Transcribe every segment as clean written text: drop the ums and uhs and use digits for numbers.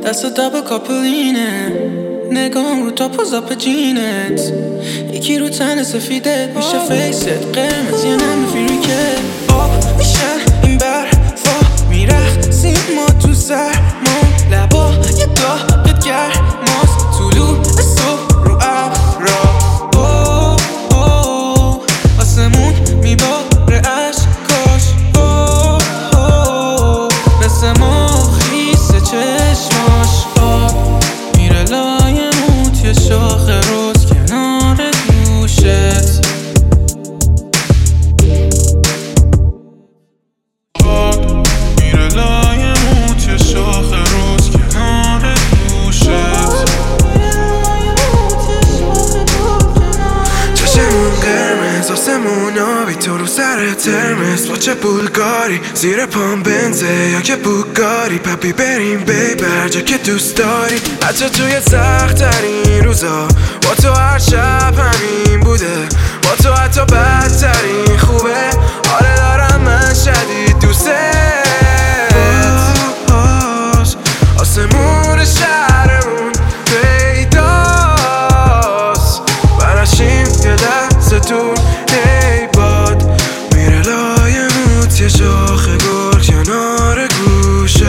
دست دب کاپلینه، نگام رو تا پوزاپ جینت، یکی رو تن سفیدت میشه فیست قرمز یه نمی فیریکت. آب میشن این برفا میرخسیم ما تو سرمون، لبا یه داغت گرماست طلوع صبح رو ابرا. آسمون میباره عشقاش، مثل ما خیسه چشماش. آب میره لای موت یه شاخه روز کنار دوشت. آب میره لای موت یه شاخه روز کنار دوشت. چشمون قرمز آسمون آبی تو رو سر ترمز، با چه بولگاری زیر پام بنزه یا که بوگاری. پپی بریم بیبر جا که دوست داری، حتی توی سخت ترین روزا با تو هر شب همین بوده، با تو حتی بدترین خوبه. آره دارم من شدید دوستت. آسمون شهرمون پیداست، برشیم یه دست دور. هی باد میره لای موت یه شاخه گل کنار گوشت.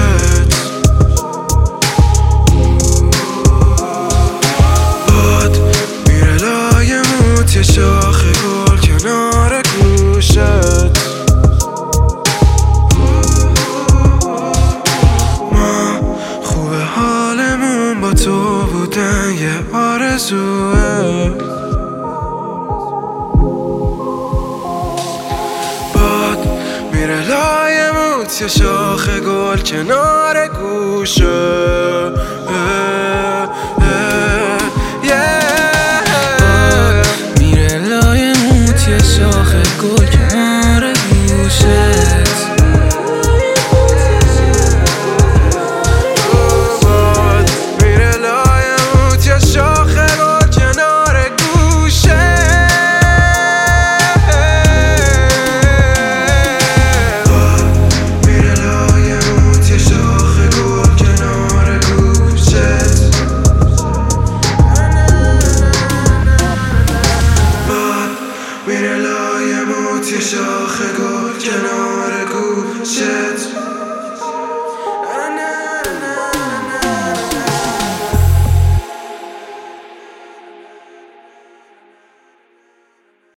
باد میره لای موت یه شاخه گل کنار گوشت. ما خوبه حالمون با تو بودن یه آرزوه. باد میره لای موت یه شاخه گل کنار گوشه. میره لای موت یه شاخه گل کنار گوشت. باد میره لای موت یه شاخه گل کنار گوشت. میره لای موت یه شاخه گل کنار گوشت.